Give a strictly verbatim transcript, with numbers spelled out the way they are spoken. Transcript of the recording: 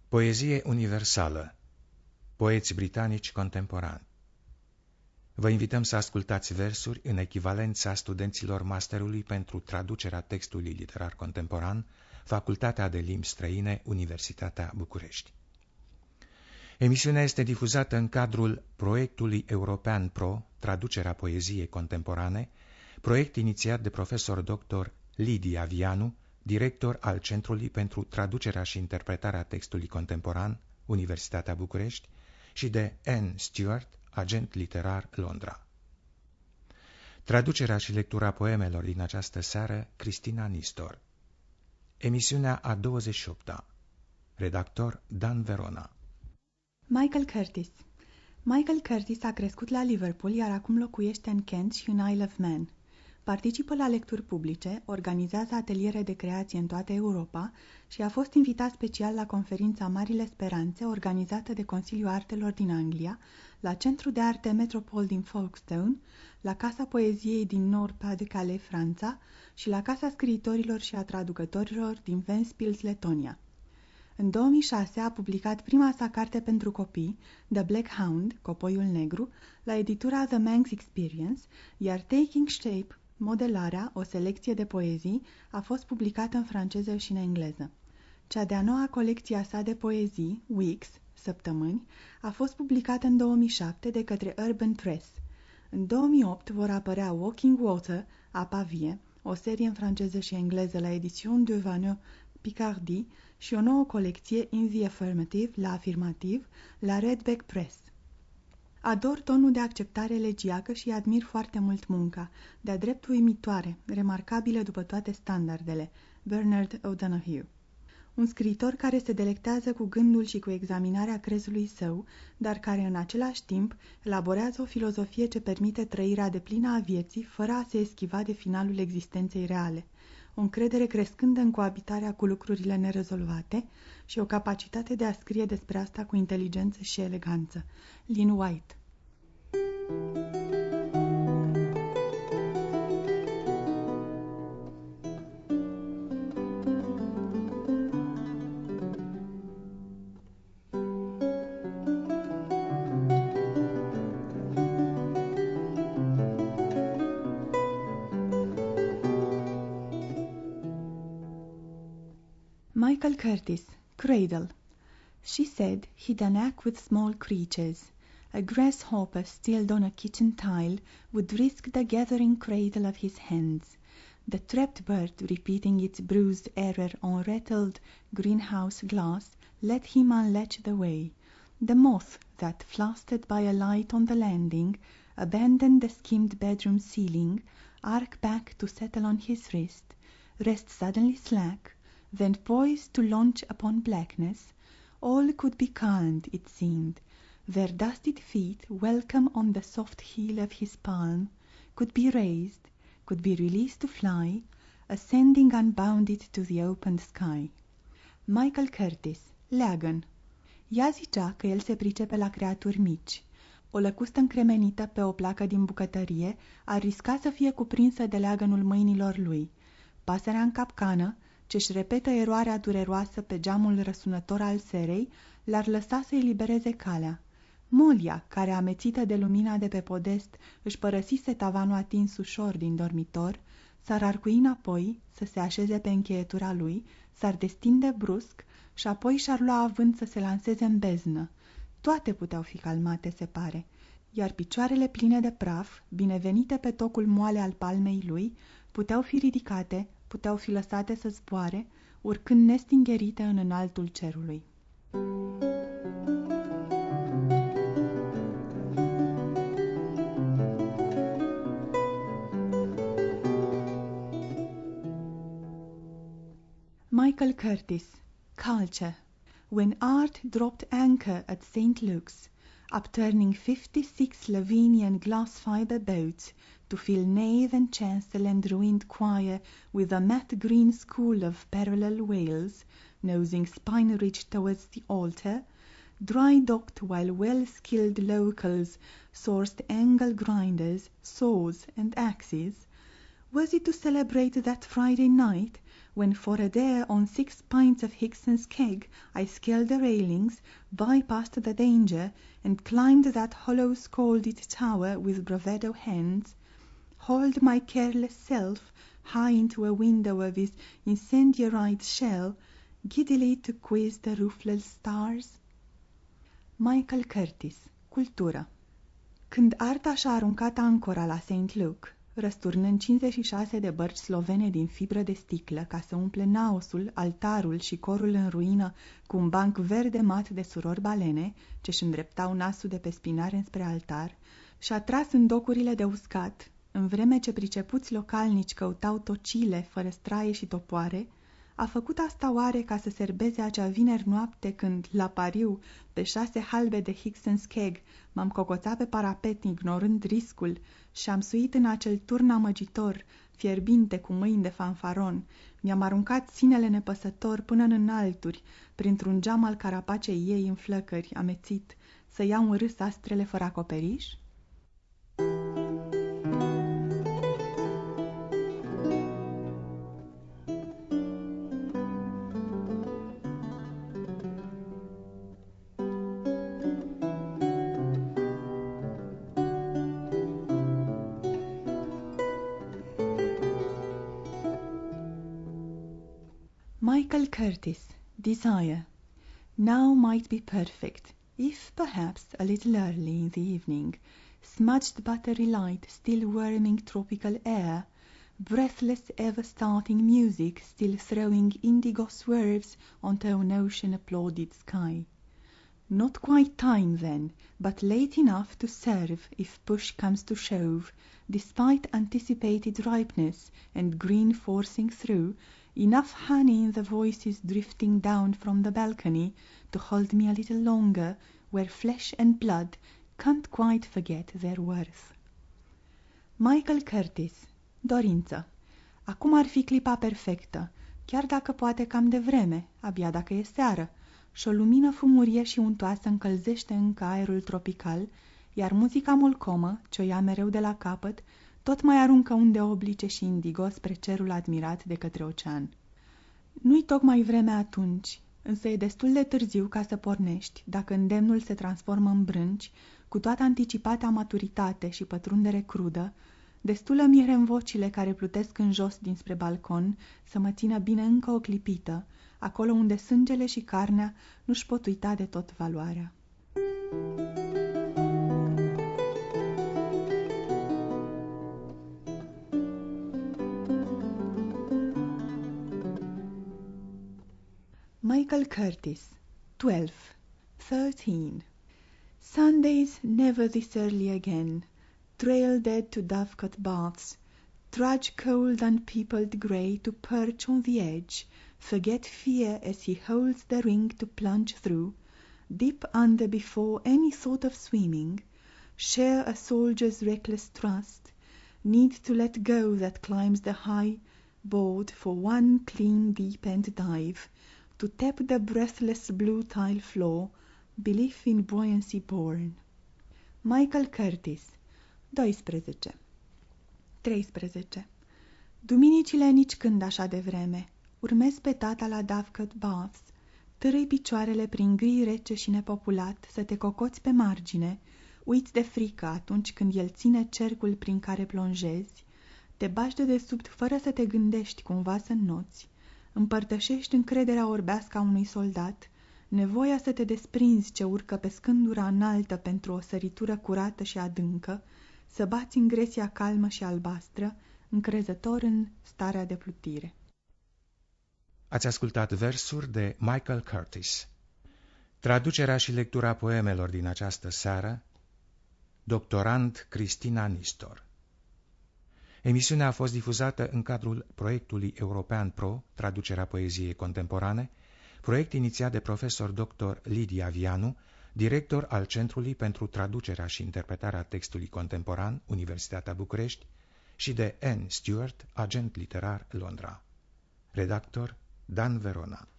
Poezie universală. Poeți britanici contemporani. Vă invităm să ascultați versuri în echivalența studenților masterului pentru traducerea textului literar contemporan, Facultatea de Limbi Străine, Universitatea București. Emisiunea este difuzată în cadrul proiectului European Pro, traducerea poeziei contemporane, proiect inițiat de profesor doctor Lidia Vianu, director al Centrului pentru Traducerea și Interpretarea Textului Contemporan, Universitatea București, și de Anne Stewart, agent literar Londra. Traducerea și lectura poemelor din această seară, Cristina Nistor. Emisiunea a douăzeci și opta. Redactor Dan Verona. Michael Curtis. Michael Curtis a crescut la Liverpool, iar acum locuiește în Kent și în Isle of Man. Participă la lecturi publice, organizează ateliere de creație în toată Europa și a fost invitat special la conferința Marile Speranțe, organizată de Consiliul Artelor din Anglia, la Centrul de Arte Metropol din Folkestone, la Casa Poeziei din Nord-Pas-de-Calais, Franța, și la Casa Scriitorilor și a Traducătorilor din Ventspils, Letonia. În două mii șase a publicat prima sa carte pentru copii, The Black Hound, Copoiul Negru, la editura The Manx Experience, iar Taking Shape, Modelarea, o selecție de poezii, a fost publicată în franceză și în engleză. Cea de-a noua colecție a sa de poezii, Weeks, Săptămâni, a fost publicată în două mii șapte de către Urban Press. În două mii opt vor apărea Walking Water, Apa Vie, o serie în franceză și engleză la Edition de Vanneau Picardie și o nouă colecție In the Affirmative, la Afirmativ, la Redback Press. Ador tonul de acceptare elegiacă și admir foarte mult munca, de-a drept uimitoare, remarcabilă după toate standardele, Bernard O'Donoghue. Un scriitor care se delectează cu gândul și cu examinarea crezului său, dar care în același timp elaborează o filozofie ce permite trăirea deplină a vieții fără a se eschiva de finalul existenței reale, o încredere crescândă în coabitarea cu lucrurile nerezolvate și o capacitate de a scrie despre asta cu inteligență și eleganță. Lynn White. Michael Curtis, Cradle. She said he'd a knack with small creatures. A grasshopper stilled on a kitchen tile would risk the gathering cradle of his hands. The trapped bird, repeating its bruised error on rattled greenhouse glass, let him unlatch the way. The moth that, flustered by a light on the landing, abandoned the skimmed bedroom ceiling, arc back to settle on his wrist, rest suddenly slack, then poised to launch upon blackness, all could be calmed, it seemed. Their dusted feet, welcome on the soft heel of his palm, could be raised, could be released to fly, ascending unbounded to the opened sky. Michael Curtis, Leagăn. Ea zicea că el se pricepe la creaturi mici. O lăcustă încremenită pe o placă din bucătărie ar risca să fie cuprinsă de leagănul mâinilor lui. Pasărea în capcană, ce-și repetă eroarea dureroasă pe geamul răsunător al serei, l-ar lăsa să elibereze calea. Molia, care, amețită de lumina de pe podest, își părăsise tavanul atins ușor din dormitor, s-ar arcui înapoi, să se așeze pe încheietura lui, s-ar destinde brusc și apoi și-ar lua avânt să se lanseze în beznă. Toate puteau fi calmate, se pare, iar picioarele pline de praf, binevenite pe tocul moale al palmei lui, puteau fi ridicate, puteau fi lăsate să zboare, urcând nestingherite în înaltul cerului. Michael Curtis, Culture. When art dropped anchor at Saint Luke's, upturning fifty-six Slovenian glass fiber boats to fill nave and chancel and ruined choir with a matte green school of parallel whales, nosing spine-ridged towards the altar, dry-docked while well-skilled locals sourced angle grinders, saws and axes, Was it to celebrate that Friday night, when for a dare on six pints of Hickson's keg I scaled the railings, bypassed the danger, and climbed that hollow scalded tower with bravado hands, hauled my careless self high into a window of his incendiaride shell, giddily to quiz the roofless stars? Michael Curtis, Cultură. Când arta și-a aruncat ancora la Saint Luke, răsturnând cincizeci și șase de bărci slovene din fibră de sticlă ca să umple naosul, altarul și corul în ruină cu un banc verde mat de surori balene, ce-și îndreptau nasul de pe spinare înspre altar, și-a tras în docurile de uscat, în vreme ce pricepuți localnici căutau tocile fără straie și topoare, a făcut asta oare ca să serbeze acea vineri noapte când, la pariu, pe șase halbe de Hickson's keg, m-am cocoțat pe parapet ignorând riscul și am suit în acel turn amăgitor, fierbinte cu mâini de fanfaron, mi-am aruncat sinele nepăsător până în înalturi, printr-un geam al carapacei ei în flăcări, amețit, să iau în râs astrele fără acoperiș? Michael Curtis, Desire. Now might be perfect, if perhaps a little early in the evening, smudged buttery light still warming tropical air, breathless ever-starting music still throwing indigo swerves onto an ocean-applauded sky. Not quite time then, but late enough to serve if push comes to shove, despite anticipated ripeness and green forcing through, enough honey in the voices drifting down from the balcony to hold me a little longer where flesh and blood can't quite forget their worth. Michael Curtis, Dorință. Acum ar fi clipa perfectă, chiar dacă poate cam devreme, abia dacă e seară, și o lumină fumurie și untoasă încălzește încă aerul tropical, iar muzica molcomă, ce o ia mereu de la capăt, tot mai aruncă unde oblice și indigo spre cerul admirat de către ocean. Nu-i tocmai vremea atunci, însă e destul de târziu ca să pornești, dacă îndemnul se transformă în brânci, cu toată anticipata maturitate și pătrundere crudă, destulă miere în vocile care plutesc în jos dinspre balcon să mă țină bine încă o clipită, acolo unde sângele și carnea nu-și pot uita de tot valoarea. Michael Curtis, twelve, thirteen. Sundays never this early again, trail dead to Dovecote baths, trudge cold unpeopled grey to perch on the edge, forget fear as he holds the ring to plunge through, dip under before any thought of swimming, share a soldier's reckless trust, need to let go that climbs the high board for one clean deep end dive, to tap the breathless blue tile floor, belief in buoyancy born. Michael Curtis, doisprezece. treisprezece. Duminicile nici când așa de vreme. Urmez pe tata la Dovecote Baths, târâi picioarele prin gri rece și nepopulat să te cocoți pe margine, uiți de frică atunci când el ține cercul prin care plonjezi, te bași de desubt fără să te gândești cumva să înnoți, împărtășești încrederea orbească a unui soldat, nevoia să te desprinzi ce urcă pe scândura înaltă pentru o săritură curată și adâncă, să bați în gresia calmă și albastră, încrezător în starea de plutire. Ați ascultat versuri de Michael Curtis. Traducerea și lectura poemelor din această seară, doctorand Cristina Nistor. Emisiunea a fost difuzată în cadrul proiectului European Pro, traducerea poeziei contemporane, proiect inițiat de profesor doctor Lidia Vianu, director al Centrului pentru Traducerea și Interpretarea Textului Contemporan, Universitatea București, și de Anne Stewart, agent literar Londra. Redactor Dan Verona.